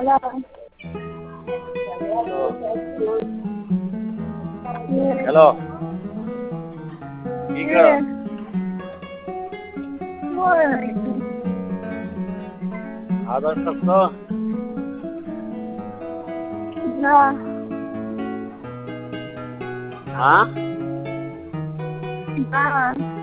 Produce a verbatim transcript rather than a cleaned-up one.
Hello. Hello की कर Yeah. What? आदर सकतो No. हाँ No.